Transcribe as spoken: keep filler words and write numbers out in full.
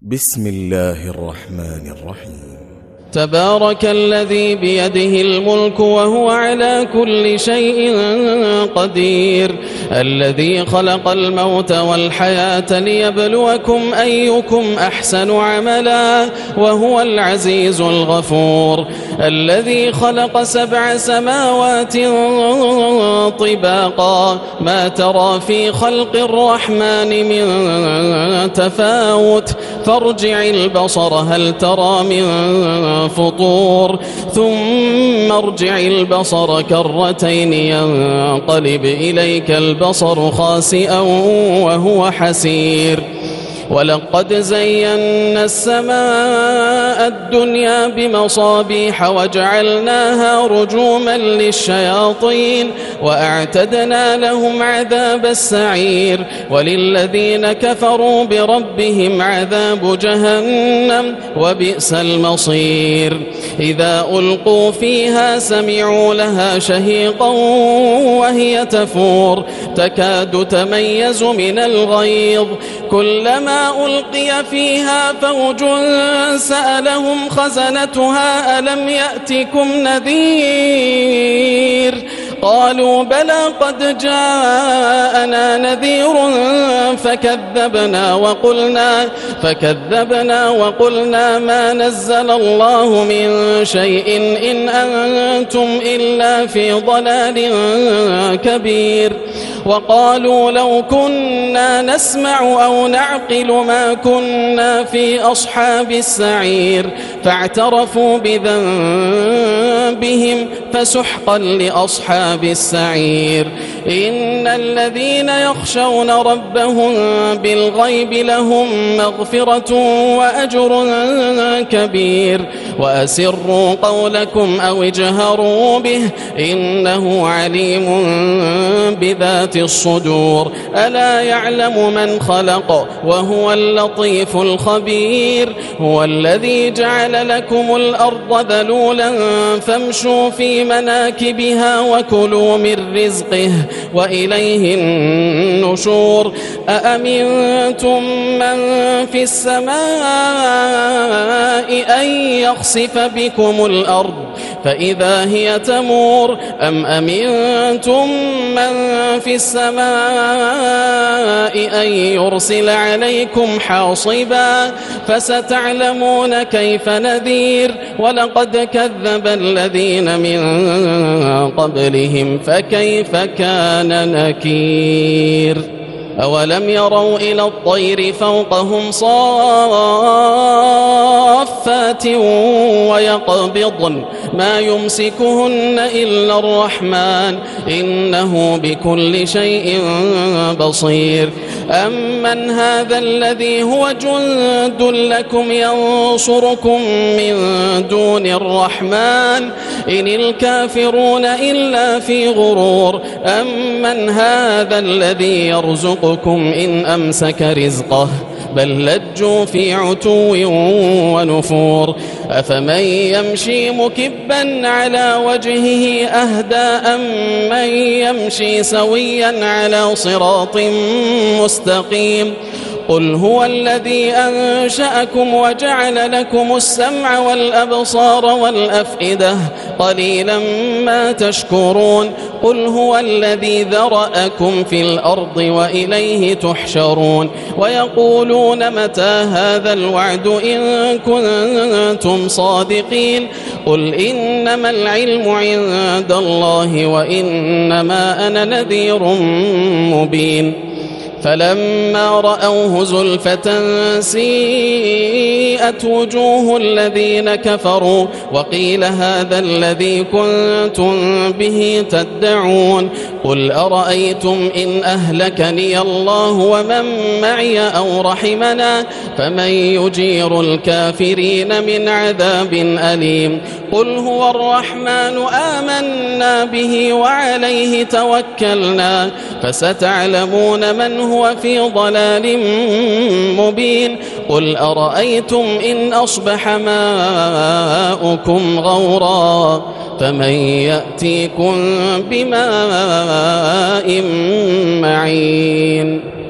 بسم الله الرحمن الرحيم. تبارك الذي بيده الملك وهو على كل شيء قدير، الذي خلق الموت والحياة ليبلوكم أيكم أحسن عملا وهو العزيز الغفور، الذي خلق سبع سماوات طباقا ما ترى في خلق الرحمن من تفاوت فارجع البصر هل ترى من فطور ثم ارجع البصر كرتين ينقلب إليك البصر خاسئا وهو حسير. ولقد زينا السماء الدنيا بمصابيح وجعلناها رجوما للشياطين وأعتدنا لهم عذاب السعير، وللذين كفروا بربهم عذاب جهنم وبئس المصير. إذا ألقوا فيها سمعوا لها شهيقا وهي تفور تكاد تميز من الغيظ، كلما ألقي فيها فوج سألهم خزنتها ألم يأتكم نذير؟ قالوا بلى قد جاءنا نذير فكذبنا وقلنا فكذبنا وقلنا ما نزل الله من شيء إن أنتم إلا في ضلال كبير. وقالوا لو كنا نسمع أو نعقل ما كنا في أصحاب السعير، فاعترفوا بذنبهم فسحقا لأصحاب السعير. إن الذين يخشون ربهم بالغيب لهم مغفرة وأجر كبير. وأسروا قولكم أو اجهروا به إنه عليم بذات الصدور. ألا يعلم من خلق وهو اللطيف الخبير. هو الذي جعل لكم الأرض ذلولا فامشوا في مناكبها وكلوا من رزقه وإليه النشور. أأمنتم من في السماء أن يخسف بكم الأرض فإذا هي تمور، أم أمنتم من في السماء أن يرسل عليكم حاصبا فستعلمون كيف نذير. ولقد كذب الذين من قبلهم فكيف كان نكير. أولم يروا إلى الطير فوقهم صافات ويقبضن ما يمسكهن إلا الرحمن إنه بكل شيء بصير. أمن هذا الذي هو جند لكم ينصركم من دون الرحمن إن الكافرون إلا في غرور. أمن هذا الذي يرزقكم إن أمسك رزقه بل لجوا في عتو ونفور. أفمن يمشي مكبا على وجهه أهدى أم من يمشي سويا على صراط مستقيم؟ قل هو الذي أنشأكم وجعل لكم السمع والأبصار والأفئدة قليلا ما تشكرون. قل هو الذي ذرأكم في الأرض وإليه تحشرون. ويقولون متى هذا الوعد إن كنتم صادقين؟ قل إنما العلم عند الله وإنما أنا نذير مبين. فلما رأوه زلفة سيئت وجوه الذين كفروا وقيل هذا الذي كنتم به تدعون. قل أرأيتم إن أهلكني الله ومن معي أو رحمنا فمن يجير الكافرين من عذاب أليم. قل هو الرحمن آمنا به وعليه توكلنا فستعلمون من هو في ضلال مبين. قل أرأيتم إن أصبح ماؤكم غورا فمن يأتيكم بماء معين.